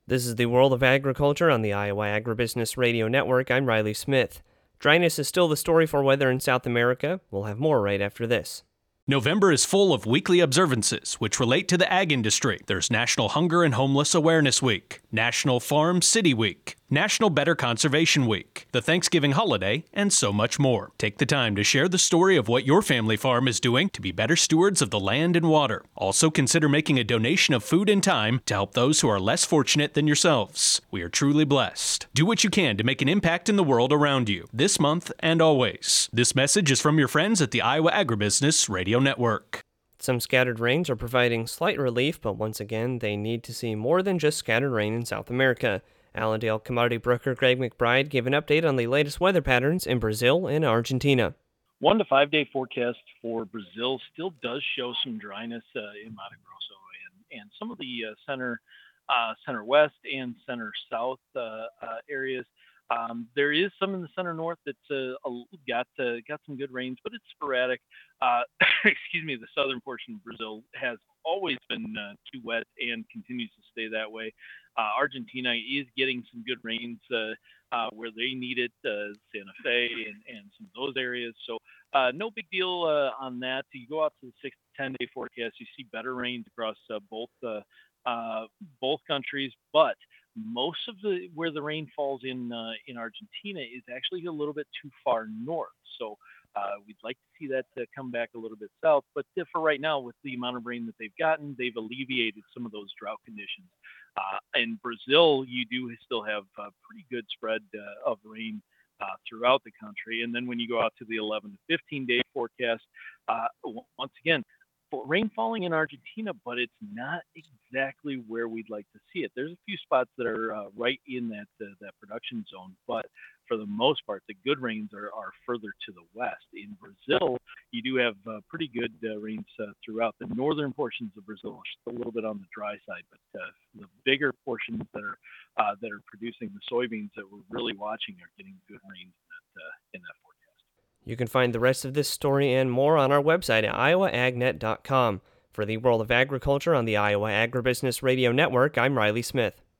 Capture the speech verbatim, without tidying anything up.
This is the World of Agriculture on the Iowa Agribusiness Radio Network. I'm Riley Smith. Dryness is still the story for weather in South America. We'll have more right after this. November is full of weekly observances which relate to the ag industry. There's National Hunger and Homeless Awareness Week, National Farm City Week, National Better Conservation Week, the Thanksgiving holiday, and so much more. Take the time to share the story of what your family farm is doing to be better stewards of the land and water. Also consider making a donation of food and time to help those who are less fortunate than yourselves. We are truly blessed. Do what you can to make an impact in the world around you, this month and always. This message is from your friends at the Iowa Agribusiness Radio Network. Some scattered rains are providing slight relief, but once again, they need to see more than just scattered rain in South America. Allendale commodity broker Greg McBride gave an update on the latest weather patterns in Brazil and Argentina. One to five day forecast for Brazil still does show some dryness uh, in Mato Grosso and, and some of the uh, center, uh, center west and center south uh, uh, areas. Um, there is some in the center north that's uh, got uh, got some good rains, but it's sporadic. Uh, excuse me, the southern portion of Brazil has always been uh, too wet and continues to stay that way. Uh, Argentina is getting some good rains uh, uh, where they need it, uh, Santa Fe and, and some of those areas. So uh, no big deal uh, on that. You go out to the six to ten day forecast, you see better rains across uh, both uh, uh, both countries, but most of the where the rain falls in uh, in Argentina is actually a little bit too far north. So uh, we'd like to see that uh, come back a little bit south. But uh, for right now, with the amount of rain that they've gotten, they've alleviated some of those drought conditions. Uh, in Brazil, you do still have a pretty good spread uh, of rain uh, throughout the country. And then when you go out to the eleven to fifteen day forecast, uh, once again, rain falling in Argentina, but it's not exactly where we'd like to see it. There's a few spots that are uh, right in that uh, that production zone, but for the most part, the good rains are, are further to the west. In Brazil, you do have uh, pretty good uh, rains uh, throughout. The northern portions of Brazil are still a little bit on the dry side, but uh, the bigger portions that are uh, that are producing the soybeans that we're really watching are getting good rains in that uh, in that forecast. You can find the rest of this story and more on our website at iowa ag net dot com. For the World of Agriculture on the Iowa Agribusiness Radio Network, I'm Riley Smith.